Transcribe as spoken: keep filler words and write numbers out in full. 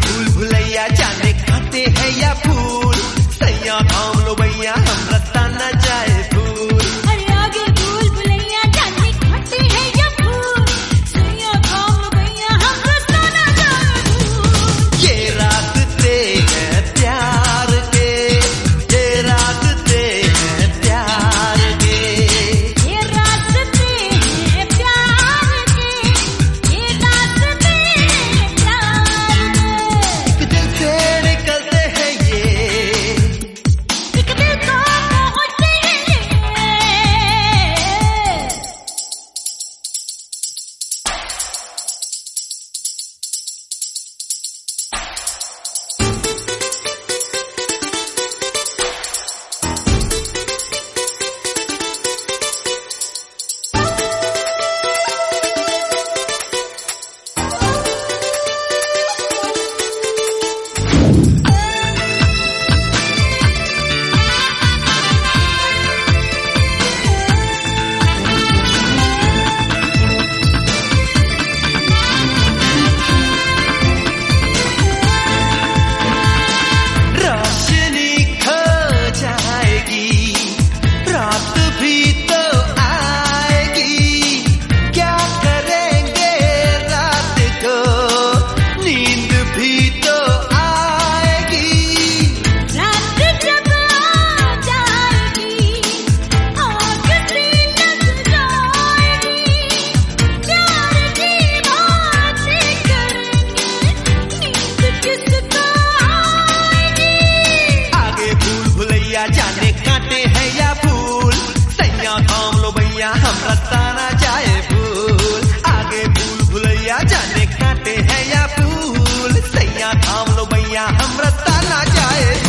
भूल भुलैया जाने काटे है या फूल, सैया थाम लो भैया हम रास्ता न जाए भूल। अरे आगे भूल भुलैया जाने काटे है या फूल, सैया थाम लो भैया हम रास्ता न जाए भूल। ये रास्ते हैं प्यार के, ये रास्ते हैं प्यार के, ये रास्ते हैं प्यार के, ये रास्ते हैं प्यार के। एक दिल से निकलते हैं ये, एक दिल को पहुंचते हैं ये। रोशनी खो जाएगी, रात भी तो आएगी, क्या करेंगे रात को, नींद भी तो आएगी। रात जब आ जाएगी, आग सी लग जाएगी, प्यार की बातें करेंगे, नींद किसको आएगी। आगे भूल भुलैया जाने काटे है या फूल, सैया थाम लो भैया हम रास्ता ना जाए भूल। आगे भूल भुलैया जाने काटे है या फूल, सैया थाम लो भैया हम रास्ता ना जाए